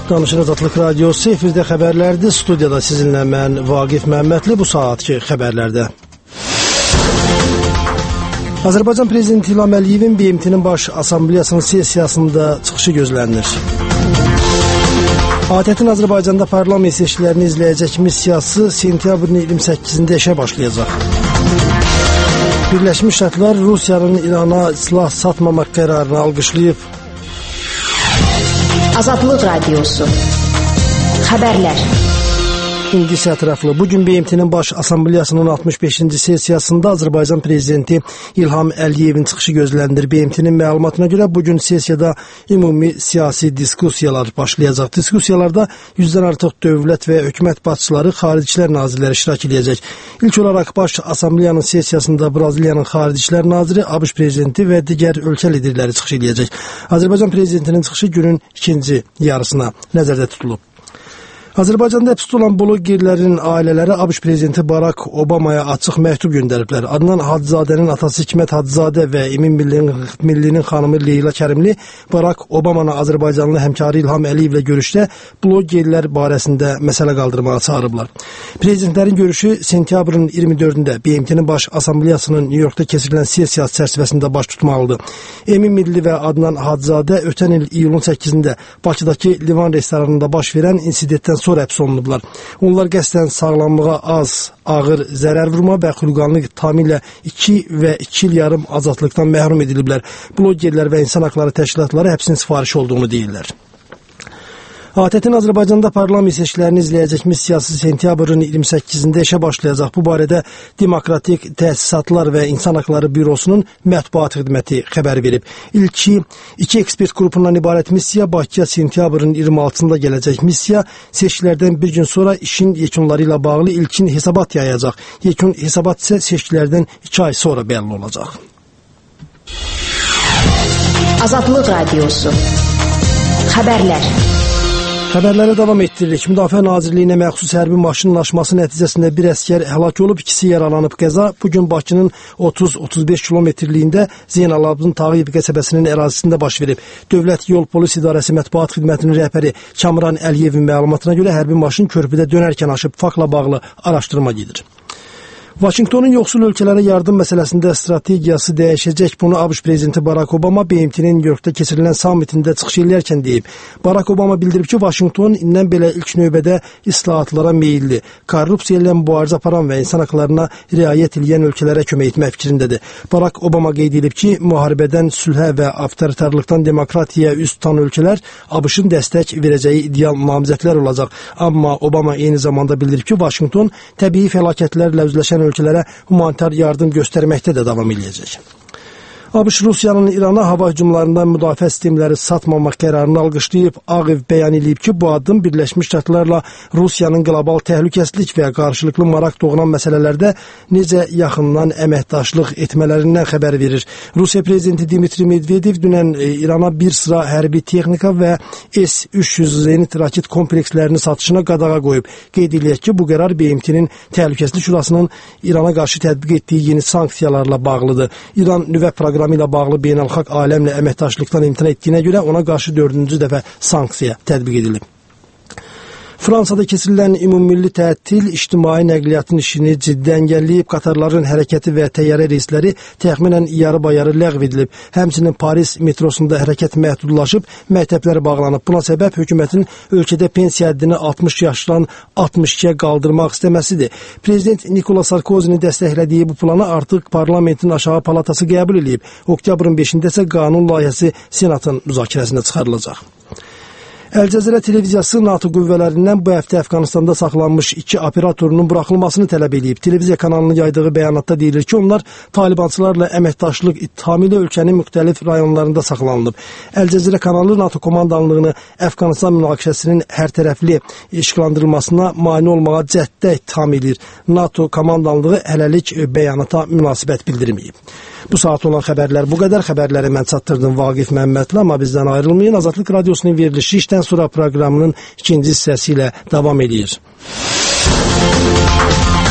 Danışır Azadlıq Radiosu efirdə xəbərlərdir. Studiyada sizinlə mən Vaqif Məmmədli bu saatki xəbərlərdə. Azərbaycan Prezidenti İlham Əliyevin BMT-nin Baş Assambleyasının sessiyasında çıxışı gözlənilir. ATƏT-in Azərbaycanda parlament seçkilərini izləyəcək missiyası sentyabrın 28-də işə başlayacaq. Birləşmiş Ştatlar Rusiyanın İrana silah satmamaq qərarını alqışlayıb. Azadlıq Radiosu. Xəbərlər. İndi isə ətraflı. Bugün BMT-nin Baş Assambleyasının 65-ci sessiyasında Azərbaycan Prezidenti İlham Əliyevin çıxışı gözlənilir. BMT-nin məlumatına görə bugün sessiyada ümumi siyasi diskussiyalar başlayacaq. Diskussiyalarda 100-dən artıq dövlət və hökumət başçıları, Xarici İşlər nazirləri iştirak edəcək. İlk olaraq Baş Assambleyanın sessiyasında Braziliyanın Xarici İşlər naziri, ABŞ prezidenti və digər ölkə liderləri çıxış edəcək. Azərbaycan Prezidentinin çıxışı günün ikinci yarısına nəzərdə tutulub. Azərbaycanda həbsdə olan blogerlərin ailələri ABŞ prezidenti Barack Obamaya açıq məktub göndəriblər. Adnan Hacızadənin atası Hikmət Hacızadə və Emin Millinin xanımı Leyla Kərimli Barack Obamanı Azərbaycanlı həmkarı İlham Əliyevlə görüşdə blogerlər barəsində məsələ qaldırmağa çağırıblar. Prezidentlərin görüşü sentyabrın 24-də BMT-nin Baş Assambleyasının New Yorkda keçirilən sessiyası çərçivəsində baş tutmalıdır. Emin Milli və Adnan Hacızadə ötən il iyulun 8-də Bakıdakı Livan restoranında baş verən insidentdən sonra həbs olunublar. Onlar qəsdən sağlamlığa ağır zərər vurma və xülqanlıq tamamilə 2 və 2 il yarım azadlıqdan məhrum ediliblər. Blogerlər və insan haqları təşkilatları həbsin sifarişi olduğunu deyirlər. ATƏT-in Azərbaycanda parlament seçkilərini izləyəcək missiyası sentyabrın 28-də işə başlayacaq. Bu barədə Demokratik Təsisatlar və İnsan Haqları Bürosunun mətbuat xidməti xəbər verib. İlki 2 ekspert qrupundan ibarət missiya Bakıya sentyabrın 26-sında gələcək. Missiya seçkilərdən bir gün sonra işin yekunları ilə bağlı ilkin hesabat yayacaq. Yekun hesabat isə seçkilərdən 2 ay sonra bəlli olacaq. Azadlıq Radiosu. Xəbərlər. Xəbərlərə davam etdiririk. Müdafiə Nazirliyinə məxsus hərbi maşınlaşması nəticəsində bir əsgər həlak olub, 2-si yaralanıb. Qəza bugün Bakının 30-35 kilometrliyində Zeynalabdin Tağıyev qəsəbəsinin ərazisində baş verib. Dövlət Yol Polis İdarəsi Mətbuat Xidmətinin rəhbəri Kamran Əliyevin məlumatına görə hərbi maşın körpüdə dönərkən aşıb, faktla bağlı araşdırma gedir. Vaşinqtonun yoxsul ölkələrə yardım məsələsində strategiyası dəyişəcək. Bunu ABŞ prezidenti Barack Obama BMT-nin New Yorkda keçirilən sammitində çıxış edərkən deyib. Barack Obama bildirib ki, Vaşinqton indən belə ilk növbədə islahatlara meyilli, korrupsiya ilə mübarizə aparan və insan haqlarına riayət edən ölkələrə kömək etmək fikrindədir. Barack Obama qeyd edib ki, müharibədən sülhə və avtoritarlıqdan demokratiyaya üz tutan ölkələr ABŞ-ın dəstək verəcəyi ideal namizədlər olacaq. Amma Obama eyni zamanda bildirib ki, Vaşinqton təbii fəlakətlərlə üzləşən ölkələrə humanitar yardım göstərməkdə də davam edəcək. ABŞ Rusiyanın İrana hava hücumlarından müdafiə sistemləri satmamaq qərarını alqışlayıb. Ağ Ev bəyan edib ki, bu addım Birləşmiş Ştatlarla Rusiyanın qlobal təhlükəsizlik və qarşılıqlı maraq doğuran məsələlərdə necə yaxından əməkdaşlıq etmələrindən xəbər verir. Rusiya prezidenti Dmitri Medvedev dünən İrana bir sıra hərbi texnika və S-300 zenit raket komplekslərini satışına qadağa qoyub. Qeyd edilək ki, bu qərar BMT-nin Təhlükəsizlik Şurasının İrana qarşı tətbiq etdiyi yeni sanksiyalarla bağlıdır. İran nüvə proqramı ilə bağlı beynəlxalq aləmlə əməkdaşlıqdan imtina etdiyinə görə ona qarşı 4-cü dəfə sanksiya tətbiq edilib. Fransada keçirilən ümummilli tətil ictimai nəqliyyatın işini ciddi əngəlləyib. Qatarların hərəkəti və təyyarə reysləri təxminən yarı-bayarı ləğv edilib. Həmçinin Paris metrosunda hərəkət məhdudlaşıb, məktəblər bağlanıb. Buna səbəb hökumətin ölkədə pensiya həddini 60 yaşdan 62-yə qaldırmaq istəməsidir. Prezident Nicolas Sarkozinin dəstəklədiyi bu planı artıq parlamentin aşağı palatası qəbul edib. Oktyabrın 5-də isə qanun layihəsi Senatın müzakirəsinə çıxarılacaq. Əl-Cəzirə televiziyası NATO qüvvələrindən bu həftə Əfqanistanda saxlanmış 2 operatorunun buraxılmasını tələb edib. Televiziya kanalının yaydığı bəyanatda deyilir ki, onlar talibançılarla əməkdaşlıq ittihamı ilə ölkənin müxtəlif rayonlarında saxlanılıb. Əl-Cəzirə kanalı NATO komandanlığını Əfqanistan münaqişəsinin hərtərəfli işğallandırılmasına mane olmağa cəhddə ittiham edir. NATO komandanlığı hələlik bəyanata münasibət bildirməyib. Bu saat olan xəbərlər bu qədər. Xəbərləri mən çatdırdım Vaqif Məmmədli, amma bizdən ayrılmayın. Azadlıq Radiosunun verilişi işdən sonra proqramının ikinci hissəsi ilə davam edir.